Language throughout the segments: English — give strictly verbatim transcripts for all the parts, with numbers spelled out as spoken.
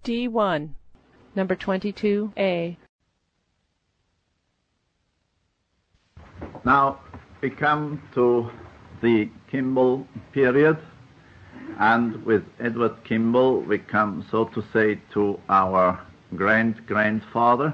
D one, number twenty-two A. Now we come to the Kimball period, and with Edward Kimball we come, so to say, to our grand-grandfather,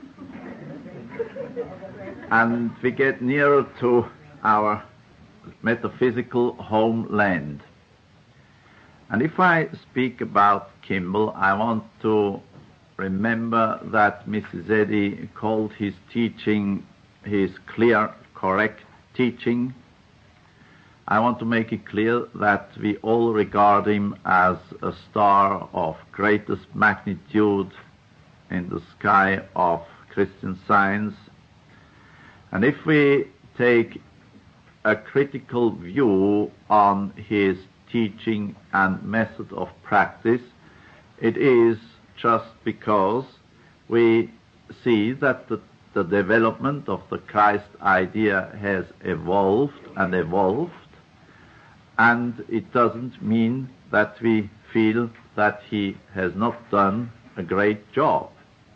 and we get nearer to our metaphysical homeland. And if I speak about Kimball, I want to remember that Missus Eddy called his teaching his clear, correct teaching. I want to make it clear that we all regard him as a star of greatest magnitude in the sky of Christian Science. And if we take a critical view on his teaching and method of practice, it is just because we see that the, the development of the Christ idea has evolved and evolved, and it doesn't mean that we feel that he has not done a great job.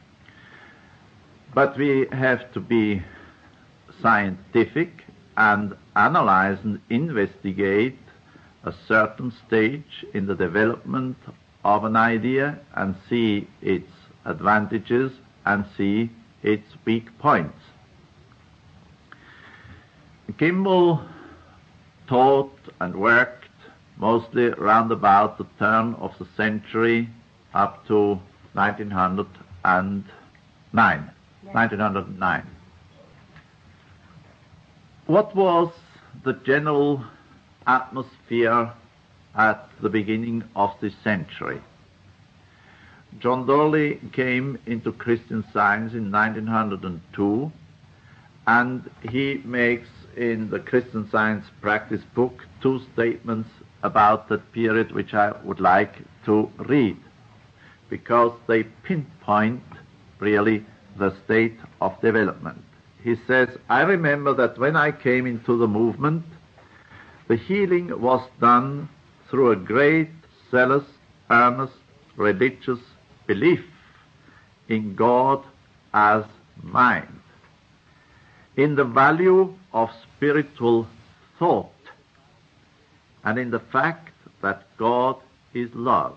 But we have to be scientific and analyze and investigate a certain stage in the development of an idea and see its advantages and see its weak points. Kimball taught and worked mostly round about the turn of the century up to nineteen oh nine. nineteen oh nine. What was the general atmosphere at the beginning of this century? John Dolly came into Christian Science in nineteen oh two, and he makes in the Christian Science Practice book two statements about that period which I would like to read, because they pinpoint really the state of development. He says, "I remember that when I came into the movement, the healing was done through a great, zealous, earnest, religious belief in God as mind, in the value of spiritual thought, and in the fact that God is love.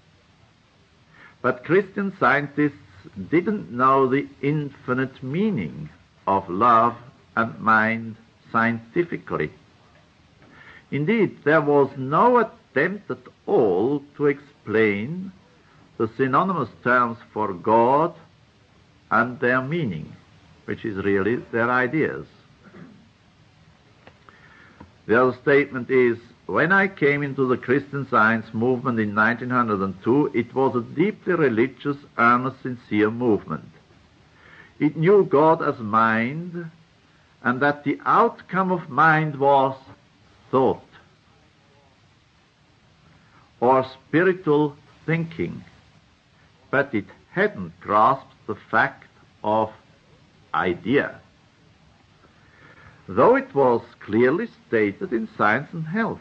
But Christian scientists didn't know the infinite meaning of love and mind scientifically. Indeed, there was no attempt at all to explain the synonymous terms for God and their meaning, which is really their ideas." The other statement is, "When I came into the Christian Science movement in nineteen oh two, it was a deeply religious, earnest, sincere movement. It knew God as mind, and that the outcome of mind was thought, or spiritual thinking, but it hadn't grasped the fact of idea, though it was clearly stated in Science and Health.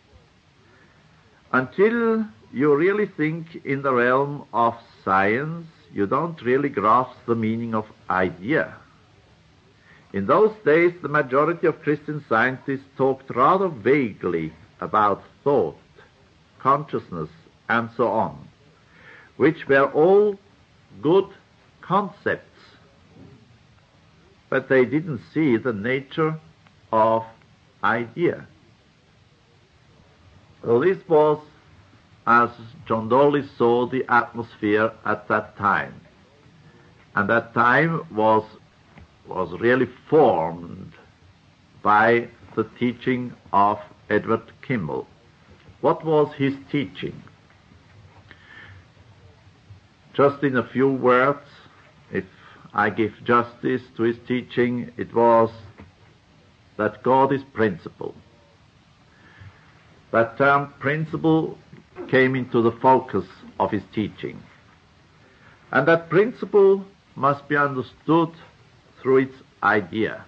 Until you really think in the realm of science, you don't really grasp the meaning of idea. In those days, the majority of Christian scientists talked rather vaguely about thought, consciousness, and so on, which were all good concepts, but they didn't see the nature of idea." So this was, as John Dolly saw, the atmosphere at that time. And that time was, was really formed by the teaching of Edward Kimball. What was his teaching? Just in a few words, if I give justice to his teaching, it was that God is principle. That term principle came into the focus of his teaching. And that principle must be understood through its idea.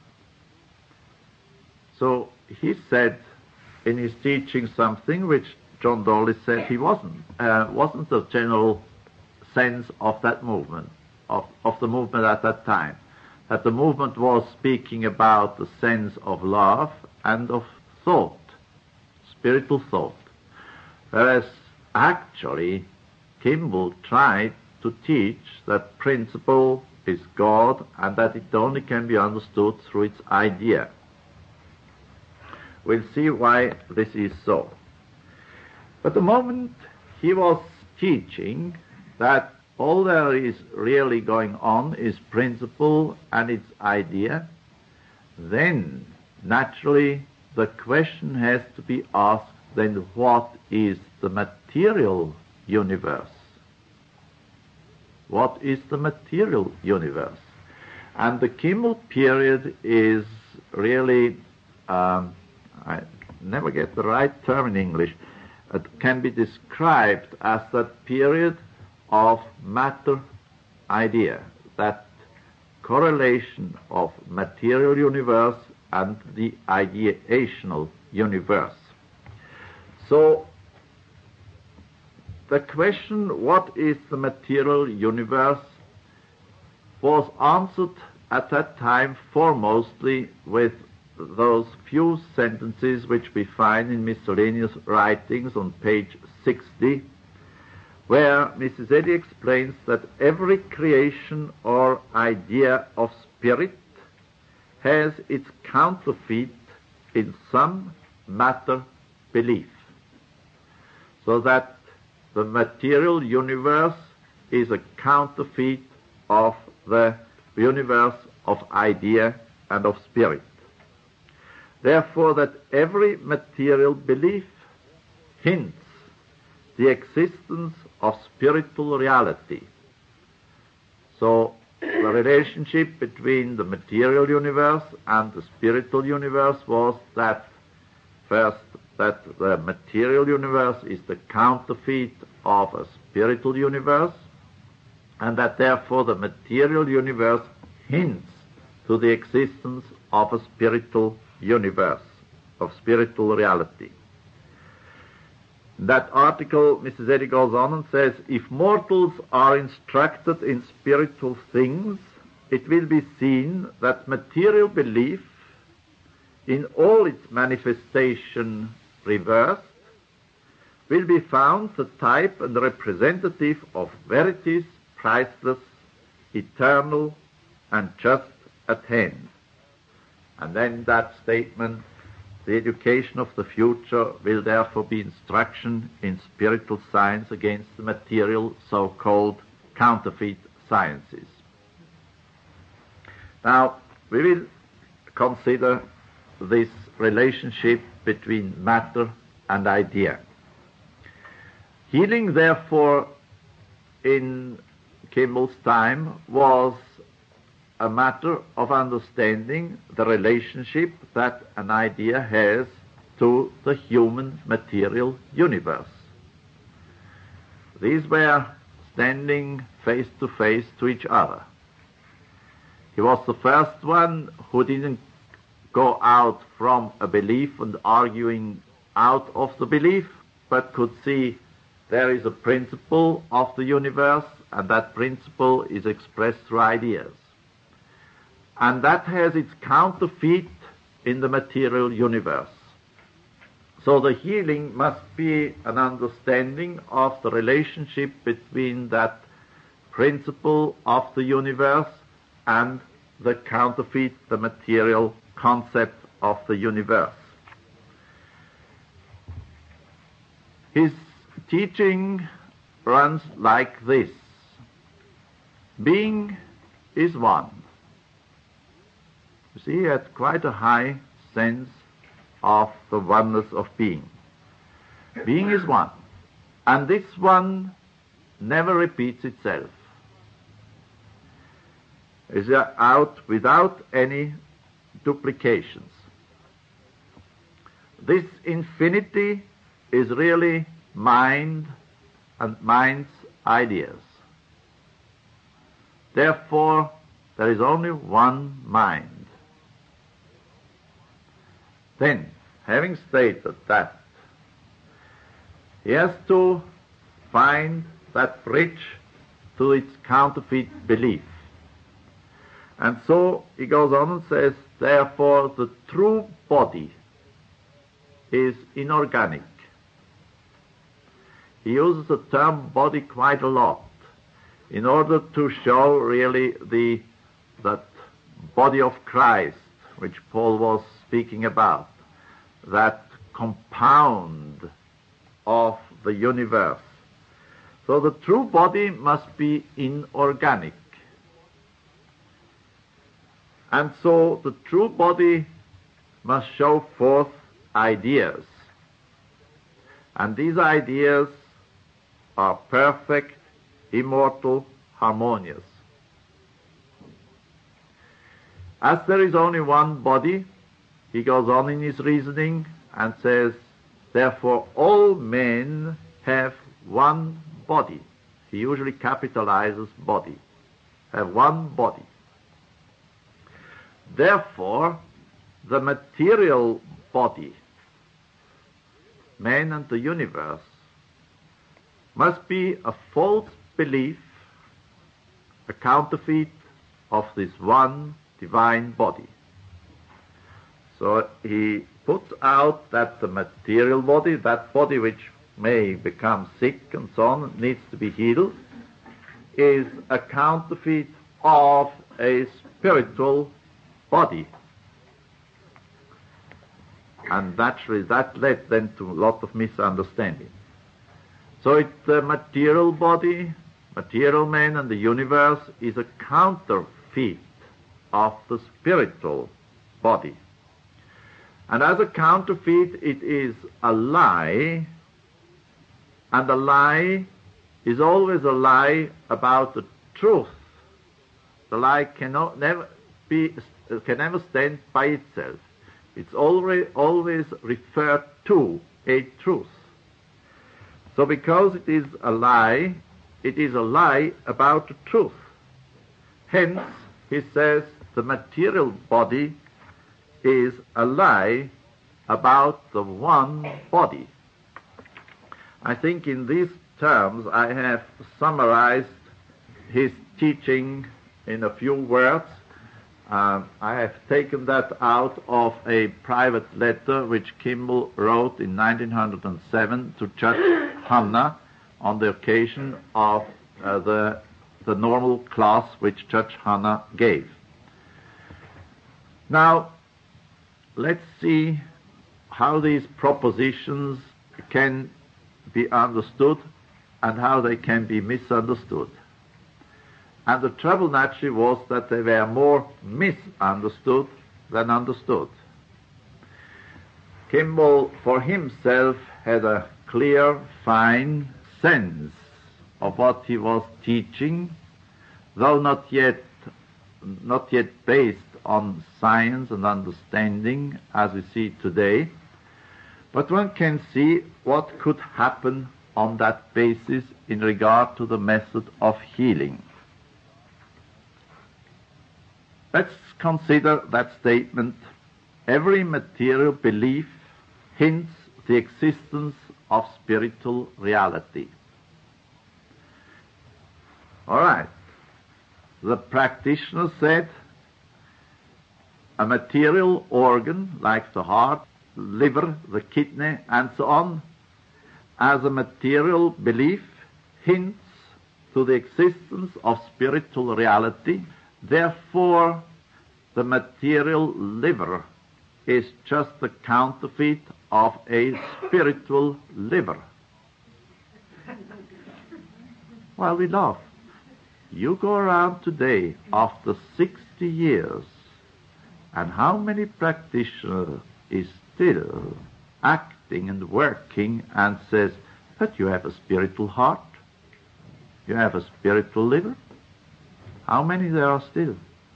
So he said in his teaching something which John Dolly said he wasn't. Uh, wasn't a general sense of that movement, of, of the movement at that time. That the movement was speaking about the sense of love and of thought, spiritual thought. Whereas actually Kimball tried to teach that principle is God and that it only can be understood through its idea. We'll see why this is so. But the moment he was teaching that all there is really going on is principle and its idea, then naturally the question has to be asked, then what is the material universe? What is the material universe? And the Kimball period is really, um, I never get the right term in English, it can be described as that period of matter-idea, that correlation of material universe and the ideational universe. So the question, what is the material universe, was answered at that time foremostly with those few sentences which we find in miscellaneous writings on page sixty, where Missus Eddy explains that every creation or idea of spirit has its counterfeit in some matter belief, so that the material universe is a counterfeit of the universe of idea and of spirit. Therefore, that every material belief hints the existence of spiritual reality. So the relationship between the material universe and the spiritual universe was that first, that the material universe is the counterfeit of a spiritual universe, and that therefore the material universe hints to the existence of a spiritual universe, of spiritual reality. In that article, Missus Eddy goes on and says, if mortals are instructed in spiritual things, it will be seen that material belief, in all its manifestation reversed, will be found the type and representative of verities priceless, eternal, and just at hand. And then that statement, the education of the future will therefore be instruction in spiritual science against the material so-called counterfeit sciences. Now, we will consider this relationship between matter and idea. Healing, therefore, in Kimball's time was a matter of understanding the relationship that an idea has to the human material universe. These were standing face to face to each other. He was the first one who didn't go out from a belief and arguing out of the belief, but could see there is a principle of the universe, and that principle is expressed through ideas. And that has its counterfeit in the material universe. So the healing must be an understanding of the relationship between that principle of the universe and the counterfeit, the material concept of the universe. His teaching runs like this. Being is one. You see, he had quite a high sense of the oneness of being. Being is one. And this one never repeats itself. Is out without any duplications. This infinity is really mind and mind's ideas. Therefore, there is only one mind. Then, having stated that, he has to find that bridge to its counterfeit belief. And so he goes on and says, therefore the true body is inorganic. He uses the term body quite a lot in order to show really the that body of Christ, which Paul was speaking about, that compound of the universe. So the true body must be inorganic. And so the true body must show forth ideas. And these ideas are perfect, immortal, harmonious. As there is only one body, he goes on in his reasoning and says, therefore all men have one body. He usually capitalizes body. Have one body. Therefore, the material body, man and the universe, must be a false belief, a counterfeit of this one divine body. So he puts out that the material body, that body which may become sick and so on, needs to be healed, is a counterfeit of a spiritual body. And naturally that led then to a lot of misunderstanding. So it, the material body, material man and the universe is a counterfeit of the spiritual body. And as a counterfeit, it is a lie, and a lie is always a lie about the truth. The lie cannot never be can never stand by itself. It's always always referred to a truth. So because it is a lie, it is a lie about the truth. Hence, he says the material body is a lie about the one body. I think in these terms I have summarized his teaching in a few words. Uh, I have taken that out of a private letter which Kimball wrote in nineteen oh seven to Judge Hanna on the occasion of uh, the, the normal class which Judge Hanna gave. Now, let's see how these propositions can be understood and how they can be misunderstood. And the trouble naturally was that they were more misunderstood than understood. Kimball, for himself, had a clear, fine sense of what he was teaching, though not yet, not yet based on science and understanding as we see today. But one can see what could happen on that basis in regard to the method of healing. Let's consider that statement. Every material belief hints the existence of spiritual reality. All right. The practitioner said a material organ like the heart, liver, the kidney, and so on, as a material belief hints to the existence of spiritual reality. Therefore, the material liver is just the counterfeit of a spiritual liver. Well, we laugh. You go around today after sixty years, and how many practitioners is still acting and working and says, but you have a spiritual heart, you have a spiritual liver? How many there are still?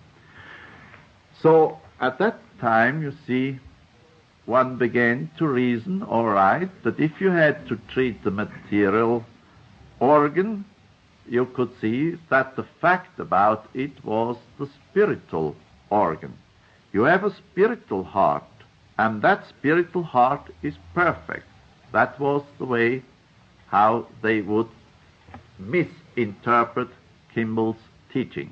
So at that time, you see, one began to reason, all right, that if you had to treat the material organ, you could see that the fact about it was the spiritual organ. You have a spiritual heart, and that spiritual heart is perfect. That was the way how they would misinterpret Kimball's teaching.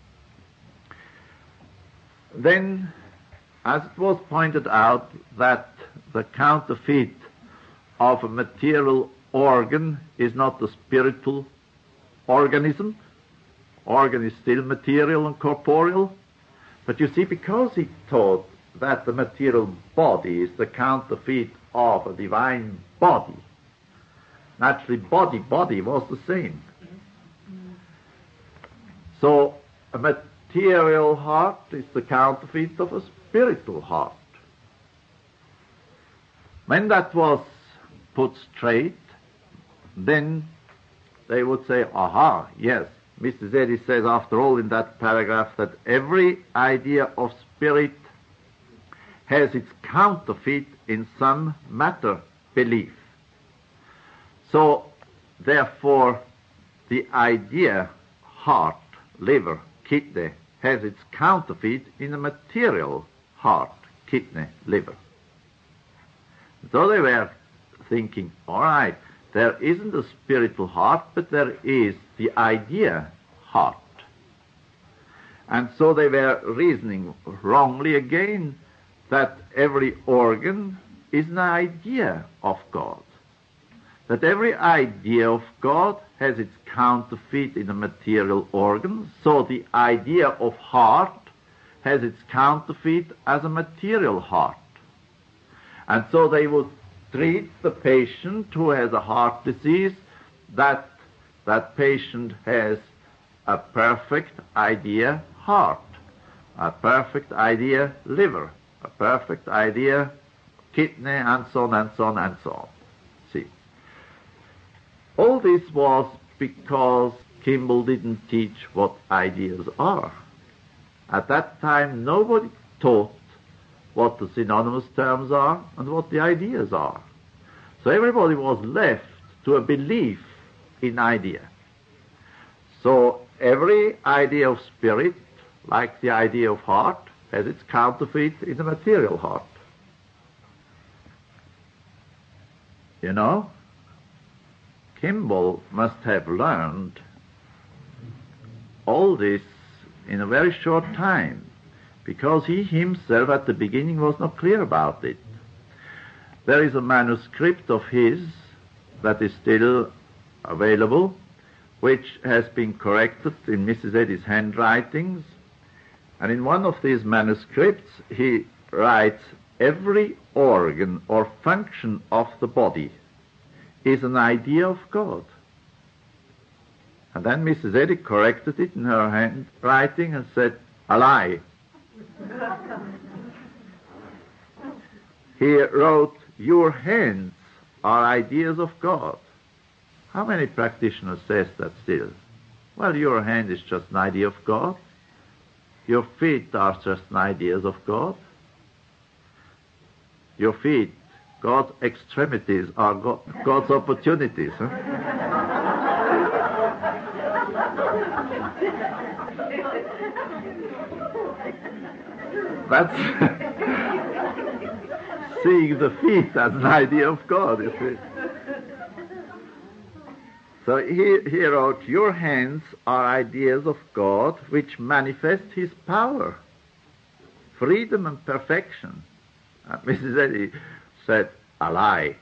Then, as it was pointed out that the counterfeit of a material organ is not a spiritual organism, organ is still material and corporeal, but you see, because he taught that the material body is the counterfeit of a divine body, naturally body, body was the same. So a material heart is the counterfeit of a spiritual heart. When that was put straight, then they would say, aha, yes, Mister Zeddy says, after all, in that paragraph, that every idea of spirit has its counterfeit in some matter belief. So, therefore, the idea, heart, liver, kidney, has its counterfeit in a material heart, kidney, liver. So they were thinking, all right, there isn't a spiritual heart, but there is the idea heart. And so they were reasoning wrongly again that every organ is an idea of God. That every idea of God has its counterfeit in a material organ, so the idea of heart has its counterfeit as a material heart. And so they would treat the patient who has a heart disease, that that patient has a perfect idea heart, a perfect idea liver, a perfect idea kidney, and so on and so on and so on. See, all this was because Kimball didn't teach what ideas are. At that time, nobody taught what the synonymous terms are and what the ideas are. So everybody was left to a belief in idea. So every idea of spirit, like the idea of heart, has its counterfeit in the material heart. You know, Kimball must have learned all this in a very short time, because he himself at the beginning was not clear about it. There is a manuscript of his that is still available, which has been corrected in Missus Eddy's handwritings. And in one of these manuscripts, he writes, every organ or function of the body is an idea of God. And then Missus Eddy corrected it in her handwriting and said, a lie. He wrote, your hands are ideas of God. How many practitioners says that still? Well, your hand is just an idea of God. Your feet are just ideas of God. Your feet, God's extremities, are God, God's opportunities. Huh? That's seeing the feet as an idea of God, you see. So he, he wrote, your hands are ideas of God which manifest his power, freedom and perfection. And Missus Eddy said, a lie.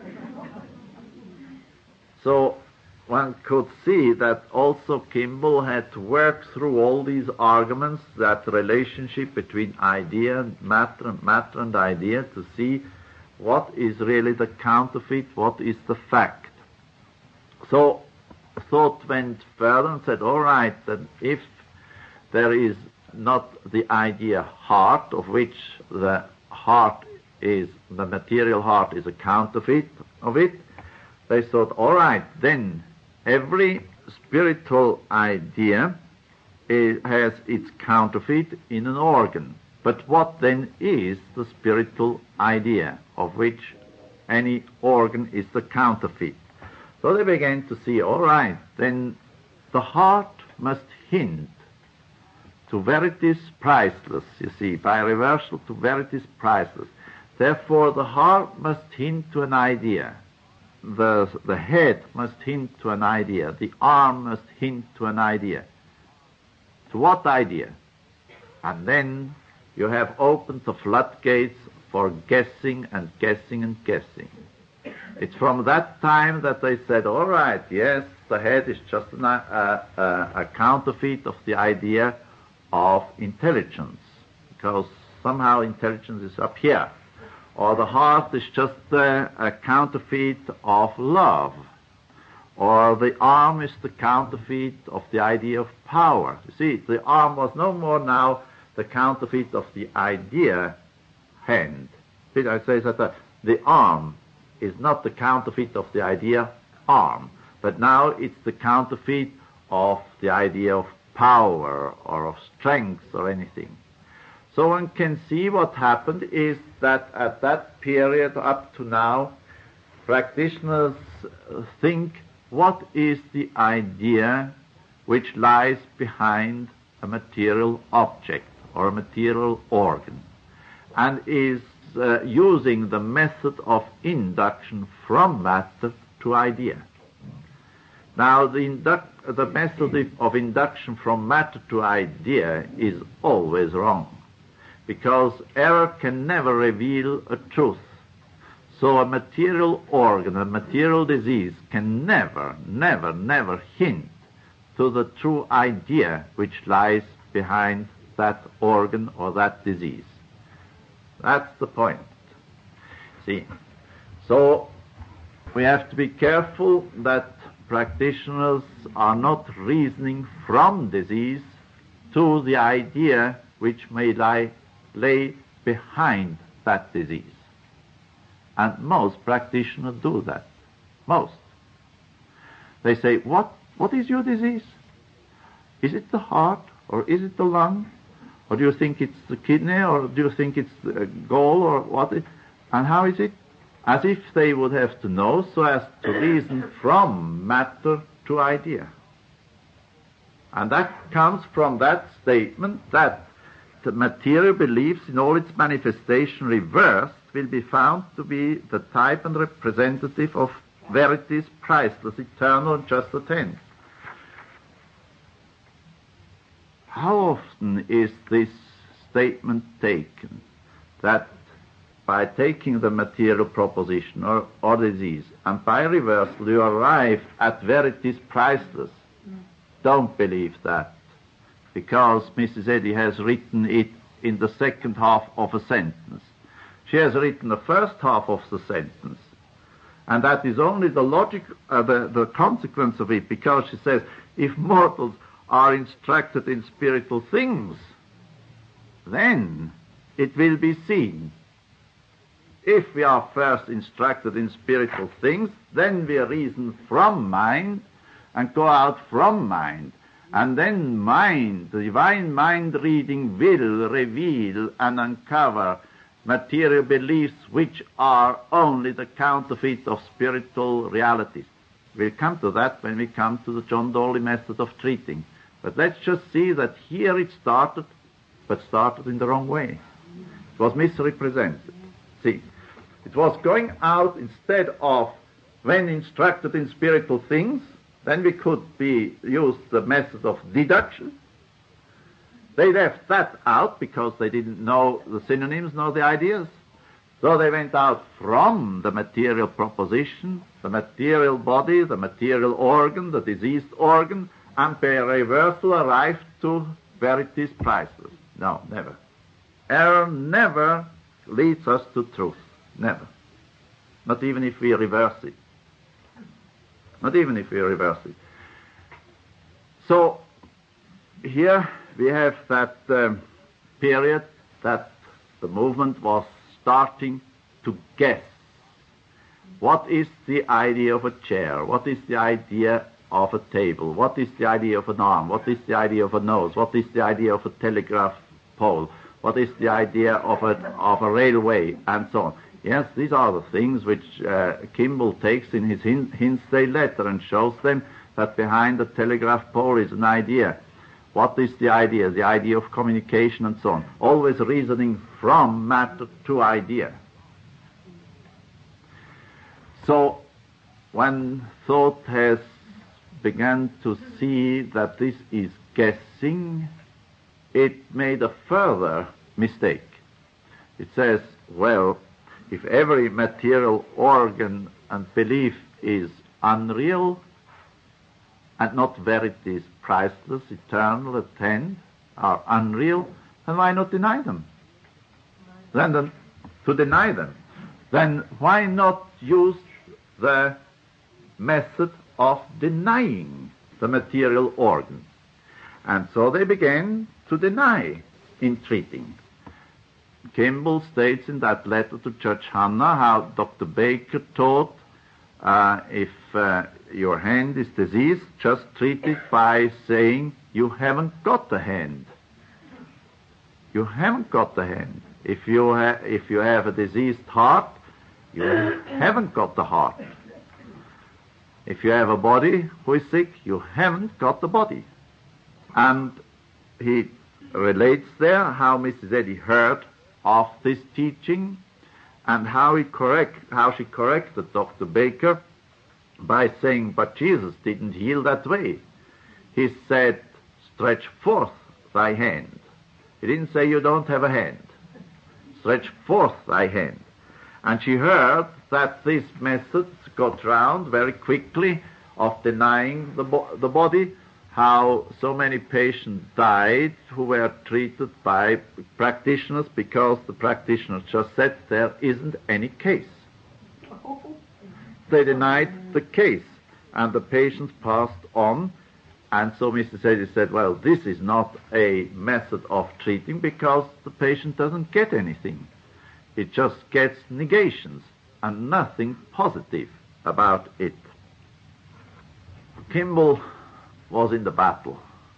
So one could see that also Kimball had to work through all these arguments, that relationship between idea and matter, and matter and idea, to see what is really the counterfeit, what is the fact. So thought went further and said, all right, then if there is not the idea heart, of which the heart is, the material heart is a counterfeit of it, they thought, all right, then every spiritual idea is, has its counterfeit in an organ. But what then is the spiritual idea of which any organ is the counterfeit? So they began to see, all right, then the heart must hint to verities priceless, you see, by reversal to verities priceless. Therefore, the heart must hint to an idea. The, the head must hint to an idea. The arm must hint to an idea. To what idea? And then you have opened the floodgates for guessing and guessing and guessing. It's from that time that they said, all right, yes, the head is just an, uh, uh, a counterfeit of the idea of intelligence, because somehow intelligence is up here. Or the heart is just uh, a counterfeit of love. Or the arm is the counterfeit of the idea of power. You see, the arm was no more now the counterfeit of the idea hand. I say that the, the arm is not the counterfeit of the idea arm, but now it's the counterfeit of the idea of power or of strength or anything. So one can see what happened is that at that period up to now, practitioners think, what is the idea which lies behind a material object or a material organ, and is uh, using the method of induction from matter to idea. Now, the, induc- the method of induction from matter to idea is always wrong, because error can never reveal a truth. So a material organ, a material disease can never, never, never hint to the true idea which lies behind that organ or that disease. That's the point. See, so we have to be careful that practitioners are not reasoning from disease to the idea which may lie lay behind that disease. And most practitioners do that. Most. They say, what, what is your disease? Is it the heart, or is it the lung? Or do you think it's the kidney, or do you think it's the gall, or what? It, and how is it? As if they would have to know so as to reason from matter to idea. And that comes from that statement that the material beliefs in all its manifestation reversed will be found to be the type and representative of verities priceless, eternal, and just attained. How often is this statement taken, that by taking the material proposition or, or disease, and by reversal you arrive at verities priceless? Mm. Don't believe that, because Missus Eddy has written it in the second half of a sentence. She has written the first half of the sentence, and that is only the logic, uh, the, the consequence of it, because she says, if mortals are instructed in spiritual things, then it will be seen. If we are first instructed in spiritual things, then we reason from mind and go out from mind. And then mind, the divine mind reading, will reveal and uncover material beliefs which are only the counterfeit of spiritual realities. We'll come to that when we come to the John Dolly method of treating. But let's just see that here it started, but started in the wrong way. It was misrepresented. See, it was going out instead of when instructed in spiritual things, then we could be use the method of deduction. They left that out because they didn't know the synonyms nor the ideas. So they went out from the material proposition, the material body, the material organ, the diseased organ, and by reversal arrived to verities priceless. No, never. Error never leads us to truth. Never. Not even if we reverse it. Not even if we reverse it. So, here we have that um, period that the movement was starting to guess. What is the idea of a chair? What is the idea of a table? What is the idea of an arm? What is the idea of a nose? What is the idea of a telegraph pole? What is the idea of a, of a railway? And so on. Yes, these are the things which uh, Kimball takes in his Hinsdale letter and shows them that behind the telegraph pole is an idea. What is the idea? The idea of communication and so on. Always reasoning from matter to idea. So, when thought has begun to see that this is guessing, it made a further mistake. It says, well, if every material organ and belief is unreal and not verities priceless, eternal, at hand, are unreal, then why not deny them? Then, then to deny them, then why not use the method of denying the material organ? And so they began to deny entreating. Kimball states in that letter to Judge Hanna how Doctor Baker taught, uh, if uh, your hand is diseased, just treat it by saying, you haven't got the hand. You haven't got the hand. If you, ha- if you have a diseased heart, you haven't got the heart. If you have a body who is sick, you haven't got the body. And he relates there how Missus Eddy heard of this teaching and how he correct, how she corrected Doctor Baker by saying, but Jesus didn't heal that way. He said, stretch forth thy hand. He didn't say you don't have a hand. Stretch forth thy hand. And she heard that this method got round very quickly of denying the, bo- the body, how so many patients died who were treated by practitioners because the practitioners just said there isn't any case. They denied the case, and the patients passed on. And so Mister Eddy said, well, this is not a method of treating because the patient doesn't get anything. It just gets negations and nothing positive about it. Kimball was in the battle.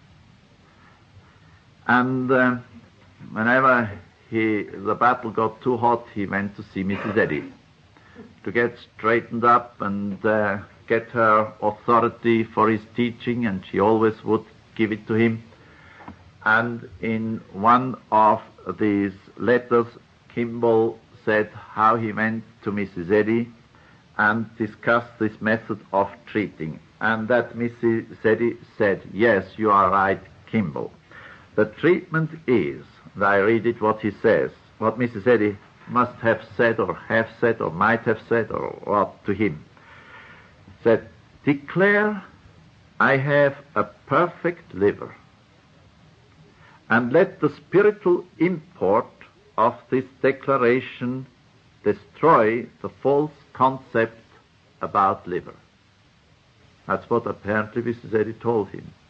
And uh, whenever he, the battle got too hot, he went to see Missus Eddy to get straightened up and uh, get her authority for his teaching, and she always would give it to him. And in one of these letters, Kimball said how he went to Missus Eddy and discussed this method of treating. And that Missus Eddy said, yes, you are right, Kimball. The treatment is, and I read it what he says, what Missus Eddy must have said or have said or might have said or what to him. Said, declare I have a perfect liver, and let the spiritual import of this declaration destroy the false concept about liver. That's what apparently Missus Eddy told him.